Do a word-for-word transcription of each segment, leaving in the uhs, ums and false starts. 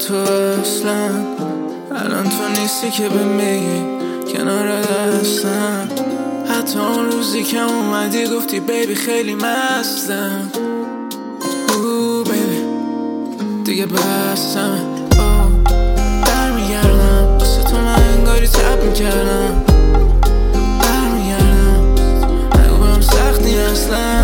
تو اصلا الان تو نیستی که بهم بگی کنار دستم. حتی اون روزی که اومدی گفتی بیبی خیلی مستم. اوه بیبی دیگه بستمه. برمیگردم واسه تو من انگاری تب میکردم. برمیگردم نگو بهم سختی اصلا.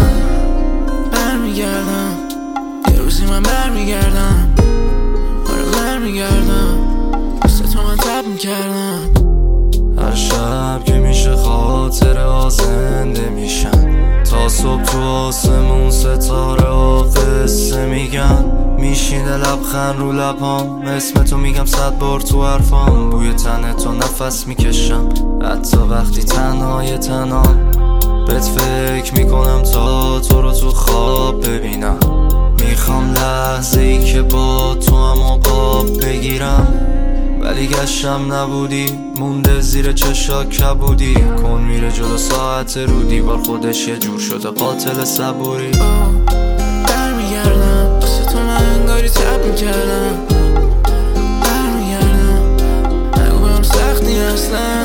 برمیگردم یه روزی من برمیگردم. آره برمیگردم واسه تو من تب میکردم. هر شب که میشه خاطره ها زنده میشن. تا صبح تو آسمون ستاره ها قصه میگن. میشینه لبخند رو لبام، اسم تو میگم صد بار تو حرفام. بوی تن تو نفس میکشم حتی وقتی تنهای تنام. بهت فکر میکنم تا تو رو تو خواب ببینم. میخوام لحظه ای که با تو هم آب بگیرم. ولی گشتم نبودی، مونده زیر چشا کبودی. کن میره جلو ساعت رو دیوار خودش یه جور شده قاتل صبوری. برمیگردم واسه تو من انگاری تب میکردم. برمیگردم نگو بهم سختی اصلا.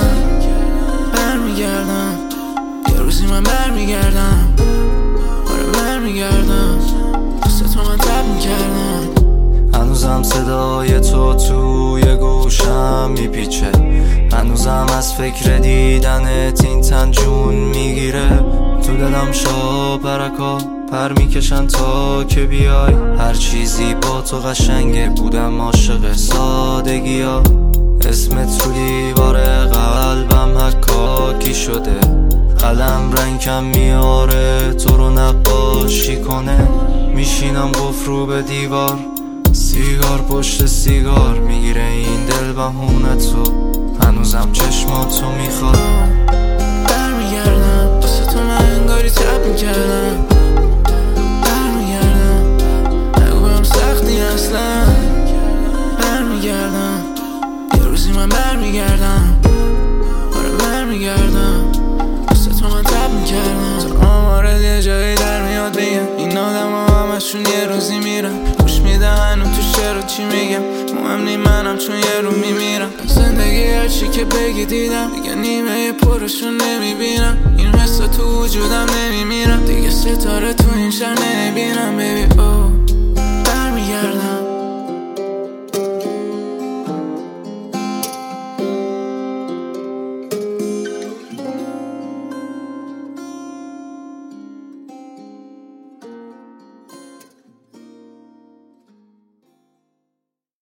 برمیگردم یه روزی من برمیگردم. آره برمیگردم واسه تو من تب میکردم. هنوزم صدای تو توی گوشم میپیچه. هنوزم از فکر دیدنت این تن جون میگیره. تو دلم شا پرکا پر میکشن تا که بیای. هر چیزی با تو قشنگه، بودم عاشق سادگی ها. اسمت رو دیوار قلبم حکاکی شده. قلم رنگم میاره تو رو نقاشی کنه. میشینم قفل رو به دیوار، سیگار پشت سیگار میگیره این دل بهونتو. هنوزم چشماتو میخواد. برمیگردم واسه تو من انگاری تب میکردم. برمیگردم نگو بهم سختی اصلا. برمیگردم یه روزی من برمیگردم. آره برمیگردم واسه تو من تب میکردم. تو آمارد یه جایی در میاد بگم این آدم ها همشون یه روزی میرم. گوش میدن و تو شعر و چی میگم مهم نی منم چون یه رو میمیرم. زندگی هرچی که بگی دیدم دیگه نیمه پرشون نمیبینم. این حسا تو وجودم نمیمیرم دیگه. ستاره تو این شهر نمیبینم بیبی. اوه